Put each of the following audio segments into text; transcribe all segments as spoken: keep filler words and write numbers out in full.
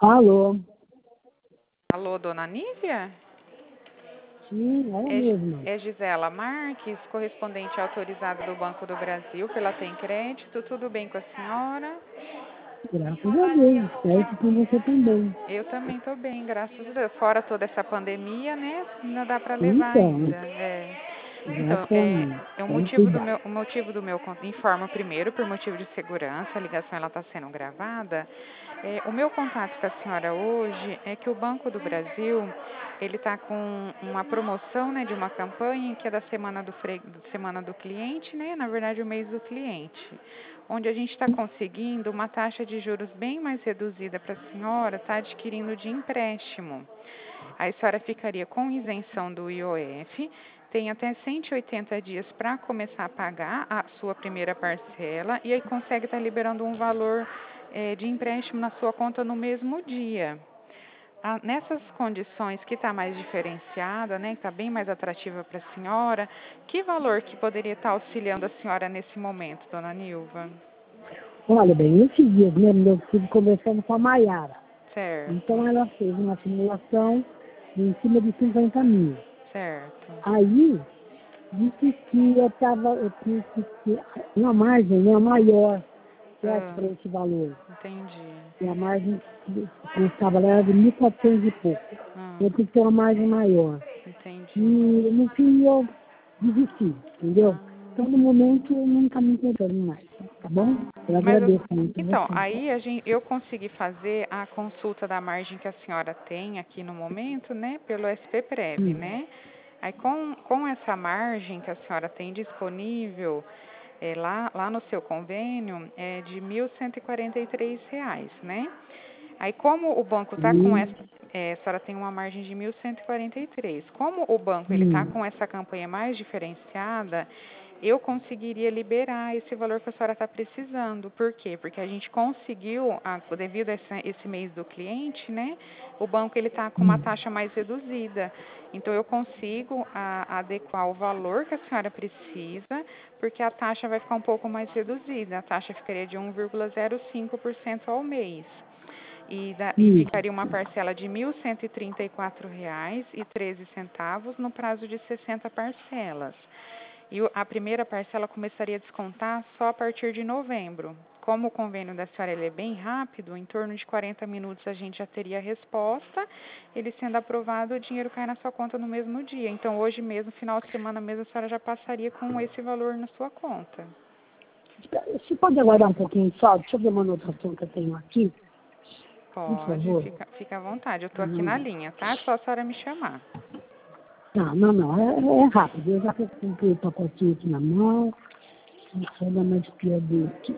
Alô? Alô, dona Nívia? Sim, ela É, mesma. é Gisela Marques, correspondente autorizada do Banco do Brasil pela Tem Crédito. Tudo bem com a senhora? Graças a Deus, espero que com você também. Eu também estou bem, graças a Deus. Fora toda essa pandemia, né? Ainda dá para levar Então, ainda. É. Então, é, exatamente. é o Tem que motivo do cuidar. meu, o motivo do meu, con- informo primeiro por motivo de segurança, a ligação ela está sendo gravada. É, o meu contato com a senhora hoje é que o Banco do Brasil ele está com uma promoção, né, de uma campanha que é da semana do, fre... semana do cliente, né, na verdade o mês do cliente, onde a gente está conseguindo uma taxa de juros bem mais reduzida para a senhora estar adquirindo de empréstimo. A senhora ficaria com isenção do I O F, tem até cento e oitenta dias para começar a pagar a sua primeira parcela e aí consegue estar liberando um valor eh, de empréstimo na sua conta no mesmo dia. Ah, nessas condições que está mais diferenciada, né, que está bem mais atrativa para a senhora, que valor que poderia estar auxiliando a senhora nesse momento, dona Nilva? Olha bem, esses dias mesmo eu estive conversando com a Maiara. Certo, Então ela fez uma simulação de em cima de cinquenta mil. certo. Aí, disse que eu estava, eu tinha que ter uma margem né, maior, certo, Ah, para esse valor. entendi. E a margem que eu estava lá era de mil e quatrocentos e pouco. Ah, Eu tinha que ter uma margem maior. E entendi. no fim eu desisti, entendeu? Ah, Então no momento eu não está me interessando mais, tá bom? ah, Eu mas agradeço muito a então, você. aí a gente, eu consegui fazer a consulta da margem que a senhora tem aqui no momento, né, pelo S P Prev, Hum. né? Aí com, com essa margem que a senhora tem disponível é, lá, lá no seu convênio é de mil cento e quarenta e três reais, né? Aí como o banco está com Hum. essa, é, a senhora tem uma margem de mil cento e quarenta e três. Como o banco ele está Hum. com essa campanha mais diferenciada, eu conseguiria liberar esse valor que a senhora está precisando. Por quê? Porque a gente conseguiu, a, devido a esse, esse mês do cliente, né? O banco ele está com uma Hum. taxa mais reduzida. Então eu consigo a, adequar o valor que a senhora precisa, porque a taxa vai ficar um pouco mais reduzida. A taxa ficaria de um vírgula zero cinco por cento ao mês. E, da, e Isso. ficaria uma parcela de mil cento e trinta e quatro reais e treze centavos no prazo de sessenta parcelas. E o- a primeira parcela começaria a descontar só a partir de novembro. Como o convênio da senhora ele é bem rápido, em torno de quarenta minutos a gente já teria a resposta. Ele sendo aprovado, o dinheiro cai na sua conta no mesmo dia. Então, hoje mesmo, final de semana mesmo, a senhora já passaria com esse valor na sua conta. Você pode aguardar um pouquinho só? Deixa eu ver uma anotação que eu tenho aqui, por Pode, favor. fica, fica à vontade. Eu estou aqui na Hum. linha, tá? É só a senhora me chamar. Não, não, não, é, é rápido. Eu já comprei o pacotinho aqui na mão. Deixa eu dar uma espiadinha aqui.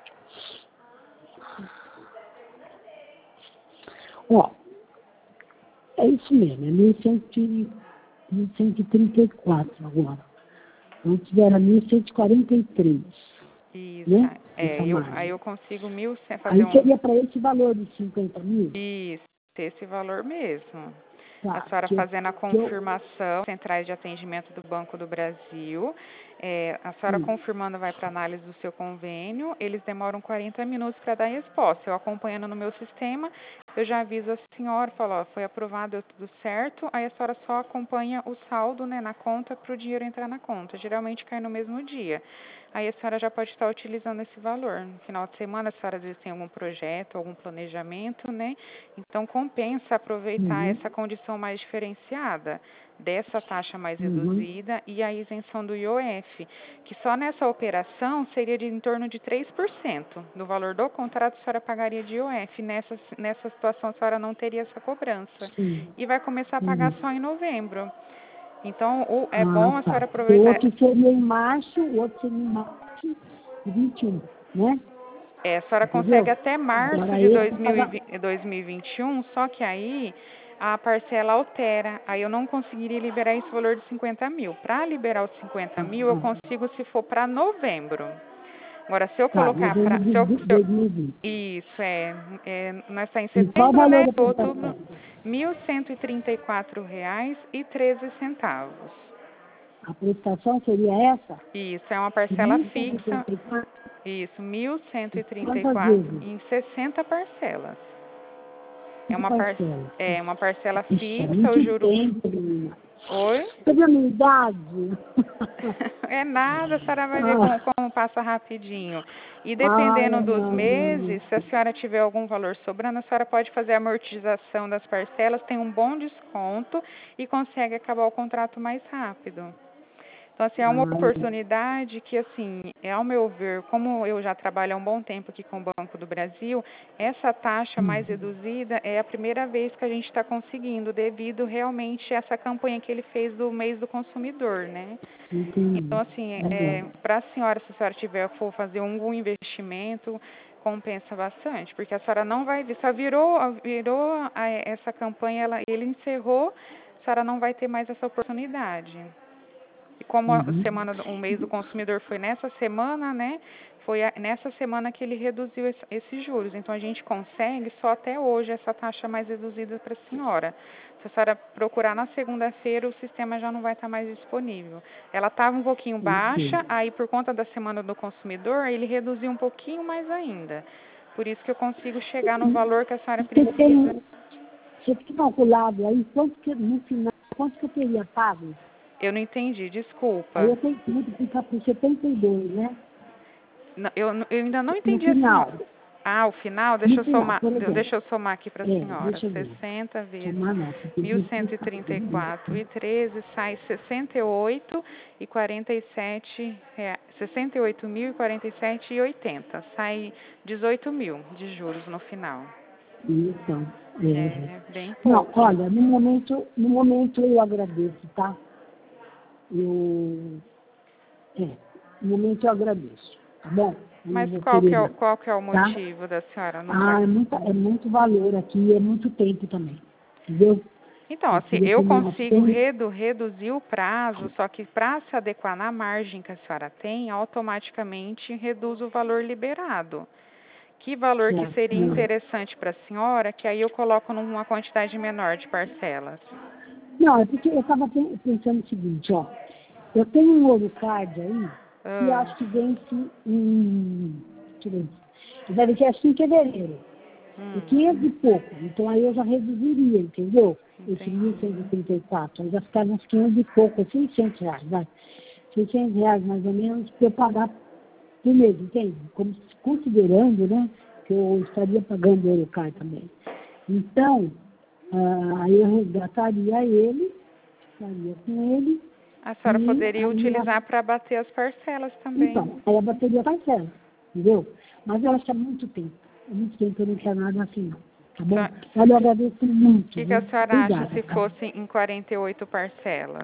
Ó, é isso mesmo, é mil cento e trinta e quatro agora. Antes era mil cento e quarenta e três, Isso, né? é, Essa eu, aí margem. eu consigo mil, cem- fazer Aí um, seria para esse valor de cinquenta mil? isso, esse valor mesmo. A Tá, senhora que eu, fazendo a que eu, confirmação, centrais de atendimento do Banco do Brasil, é, a senhora hum, confirmando vai para análise do seu convênio, eles demoram quarenta minutos para dar resposta. Eu acompanhando no meu sistema, eu já aviso a senhora, falo, ó, foi aprovado, deu tudo certo, aí a senhora só acompanha o saldo, né, na conta para o dinheiro entrar na conta. Geralmente cai no mesmo dia. Aí a senhora já pode estar utilizando esse valor. No final de semana, a senhora às vezes tem algum projeto, algum planejamento, né? Então compensa aproveitar uhum, essa condição mais diferenciada dessa taxa mais uhum. reduzida e a isenção do I O F, que só nessa operação seria de em torno de três por cento do valor do contrato a senhora pagaria de I O F. Nessa, nessa situação a senhora não teria essa cobrança Sim, e vai começar a pagar sim. só em novembro. Então o, é Ah, bom a tá. senhora O aproveitar. outro seria em março, o outro seria em março de vinte e um, né? É, a senhora consegue Entendeu? até março Agora de esse paga... dois mil e vinte, dois mil e vinte e um, só que aí a parcela altera. Aí eu não conseguiria liberar esse valor de cinquenta mil. Para liberar os cinquenta mil, eu consigo se for para novembro. Agora, se eu Tá, colocar novembro para. de Se eu, se eu, dois mil e vinte. isso, é, é. Nós está em E qual o setembro, valor né? da Outubro, prestação? mil cento e trinta e quatro reais e treze centavos. A prestação seria essa? Isso, é uma parcela mil cento e fixa. trinta e quatro. Isso, mil cento E e trinta e quantas quatro vezes? em sessenta parcelas. É uma, par... parcela. é uma parcela Ixi, é fixa, o muito juro... tempo, menina. Oi? Cadê a minha idade? É nada, a senhora vai ver como, Ah, como passa rapidinho. E ai, dependendo dos não, não. meses, se a senhora tiver algum valor sobrando, a senhora pode fazer a amortização das parcelas, tem um bom desconto e consegue acabar o contrato mais rápido. Então, assim, é uma Ai, oportunidade que, assim, é ao meu ver, como eu já trabalho há um bom tempo aqui com o Banco do Brasil, essa taxa mais reduzida é a primeira vez que a gente está conseguindo, devido realmente a essa campanha que ele fez do mês do consumidor, né? Então, entendi. assim, é, Legal. para a senhora, se a senhora tiver, for fazer algum investimento, compensa bastante, porque a senhora não vai ver, só virou, virou a, essa campanha, ela, ele encerrou, a senhora não vai ter mais essa oportunidade. E como a Uhum. semana, o mês do consumidor foi nessa semana, né? Foi a, nessa semana que ele reduziu esse, esses juros. Então a gente consegue só até hoje essa taxa mais reduzida para a senhora. Se a senhora procurar na segunda-feira, o sistema já não vai estar mais disponível. Ela estava um pouquinho Ok. baixa, aí por conta da semana do consumidor, ele reduziu um pouquinho mais ainda. Por isso que eu consigo chegar no valor que a senhora Você precisa. tem, você tem calculado aí quanto que, no final, quanto que eu teria pago? Eu não entendi, Aí desculpa. eu tenho que multiplicar por setenta e dois, né? Não, Eu, eu ainda não No entendi assim. final. Ah, o final, No deixa eu final, somar, por exemplo. deixa eu somar aqui para a É, senhora. deixa eu ver. sessenta vezes Somar não, você tem que mil cento e explicar. trinta e quatro e treze sai sessenta e oito e quarenta e sete reais, sessenta e oito mil e quarenta e sete e oitenta. Sai dezoito mil de juros no final. Então, é. É bem Não, pouco. olha, no momento, no momento eu agradeço, tá? Eu, é, no momento eu agradeço, tá bom? Eu não Mas vou qual que querer é, o- não, qual que é o tá? motivo da senhora não Ah, tá? é muito, é muito valor aqui, é muito tempo também, entendeu? Então, Eu assim, queria eu terminar consigo bem. redu, reduzir o prazo, só que para se adequar na margem que a senhora tem, automaticamente reduz o valor liberado. Que valor que Certo. seria Não, interessante para a senhora, que aí eu coloco numa quantidade menor de parcelas. não, é porque eu estava pensando o seguinte, ó. Eu tenho um ouro card aí, que Ah, acho que vence em. Deixa eu ver. Vai vencer acho que em fevereiro. E hum, quinhentos e pouco. Então aí eu já reduziria, entendeu? Esse mil entendi. cento e trinta e quatro. Aí já ficaram uns quinhentos e pouco, seiscentos reais, vai. seiscentos reais mais ou menos para eu pagar por mês, entende? Como, se- considerando, né, que eu estaria pagando o Eurocard também. Então, ah, aí eu resgataria ele, estaria com ele, A senhora e poderia aí, a- utilizar para abater as parcelas também. então, aí a bateria parcela, entendeu? Mas eu acho que é muito tempo. É muito tempo, eu não quero nada assim, não. Tá bom? Olha, eu agradeço O muito, que, que a viu? senhora acha Obrigada, se tá? fosse em quarenta e oito parcelas?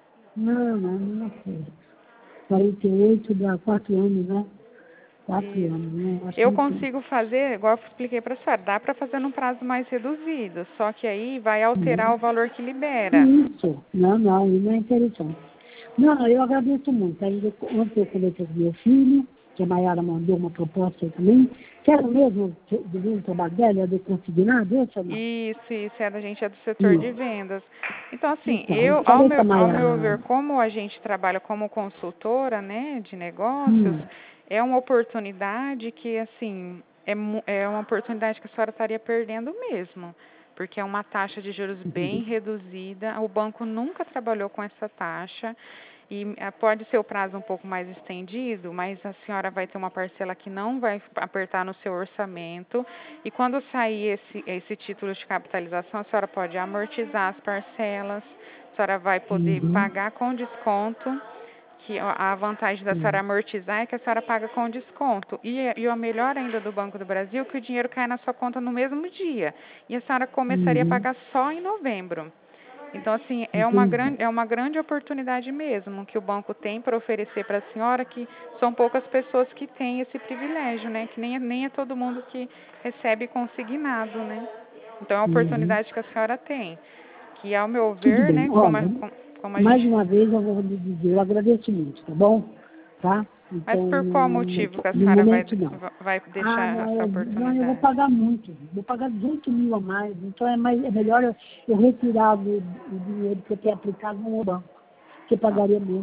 Não, não, não sei. quarenta e oito dá quatro anos, né? Quatro Isso. anos, né? Eu acho Eu muito tempo. consigo fazer, igual eu expliquei para a senhora, dá para fazer num prazo mais reduzido, só que aí vai alterar o Uhum. valor que libera. Isso. Não, não, isso não é interessante. Não, eu agradeço muito. Ainda ontem eu conversei com meu filho, que a Mayara mandou uma proposta aí também. Quero mesmo do mesmo trabalho dela, é do consignado, esse ou não? Isso, isso, é da gente é do setor de Isso. vendas. Então, assim, Então, eu eu, ao falei com a meu, ao meu Mayara. ver, como a gente trabalha como consultora, né, de negócios, Hum, é uma oportunidade que, assim, é, mu- é uma oportunidade que a senhora estaria perdendo mesmo, porque é uma taxa de juros bem reduzida, o banco nunca trabalhou com essa taxa, e eh, pode ser o prazo um pouco mais estendido, mas a senhora vai ter uma parcela que não vai apertar no seu orçamento. E quando sair esse, esse título de capitalização, a senhora pode amortizar as parcelas, a senhora vai poder uhum, pagar com desconto, que a a vantagem da senhora hum, amortizar é que a senhora paga com desconto. E, e o melhor ainda do Banco do Brasil é que o dinheiro cai na sua conta no mesmo dia. E a senhora começaria a uhum, pagar só em novembro. Então, assim, é uma entendi. grande, é uma grande oportunidade mesmo que o banco tem para oferecer para a senhora, que são poucas pessoas que têm esse privilégio, né? Que nem, é- nem é todo mundo que recebe consignado, né? Então, é uma Uhum. oportunidade que a senhora tem. Que, ao meu Tudo ver, bem. né, como a, Olha, com- como a mais gente... uma vez eu vou lhe dizer, eu agradeço muito, tá bom? Tá? Mas Então, por no, qual no motivo momento, que a no senhora vai, momento não. vai Ah, deixar não essa eu, não, eu vou oportunidade? pagar muito. Vou pagar dezoito mil a mais. Então é, mais, é melhor eu, eu retirar o, o dinheiro que eu tenho aplicado no banco, que eu Não. pagaria menos.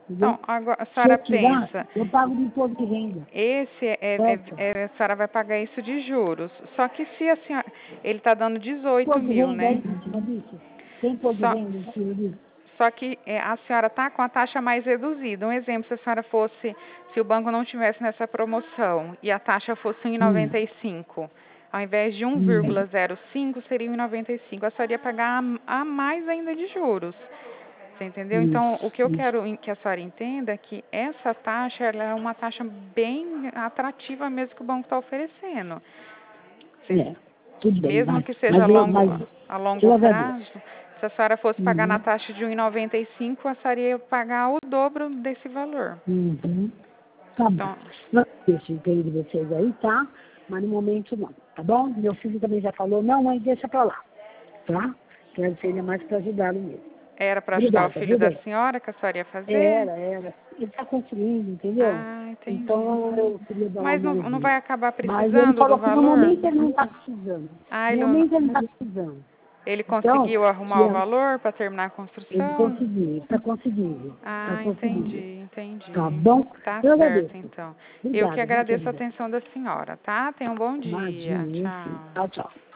entendeu? Então, agora a Se senhora eu tirar, pensa, eu pago de imposto de renda. esse é, é- Certo? é- a senhora vai pagar isso de juros. Só que se a senhora, ele está dando dezoito Imposto de mil, renda é né? isso, não disse? Tem imposto de Só, renda em cima disso? só que é, a senhora está com a taxa mais reduzida. Um exemplo, se a senhora fosse, se o banco não tivesse nessa promoção e a taxa fosse um vírgula Hum, noventa e cinco, ao invés de um hum, vírgula zero cinco, seria um vírgula noventa e cinco. A senhora ia pagar a, a mais ainda de juros. Você entendeu? Então, o isso, que eu isso. quero em- que a senhora entenda é que essa taxa ela é uma taxa bem atrativa mesmo que o banco está oferecendo. Você- É, tudo bem, mesmo vai. que seja Mas a eu, longo, mas a longo eu prazo, agradeço. se a senhora fosse pagar na Uhum, taxa de um vírgula noventa e cinco, a senhora ia pagar o dobro desse valor. uhum. Tá bom. Então, Não deixo de de vocês aí, tá? Mas no momento não, tá bom? Meu filho também já falou, não, mãe, deixa pra lá, tá? Quero ser mais para ajudá-lo mesmo. era para ajudar o Obrigada, filho viu, da bem? senhora que a senhora ia fazer? Era, era. Ele está construindo, entendeu? Ah, entendi. Então eu queria dar uma Mas não, não mãozinha. vai acabar Mas ele precisando do falou que no valor? momento ele não está precisando. Ah, No ele, não- momento ele não está precisando. ele Então, conseguiu se arrumar o eu- valor para terminar a ele construção? conseguiu, está conseguindo. Está Ah, conseguindo. entendi, Tá entendi. bom? Tá Eu certo, agradeço. então. Eu que Obrigada, viu, agradeço a querida? atenção da senhora, tá? Tenha um bom dia. Imagina, enfim. Tchau. Tchau, tchau.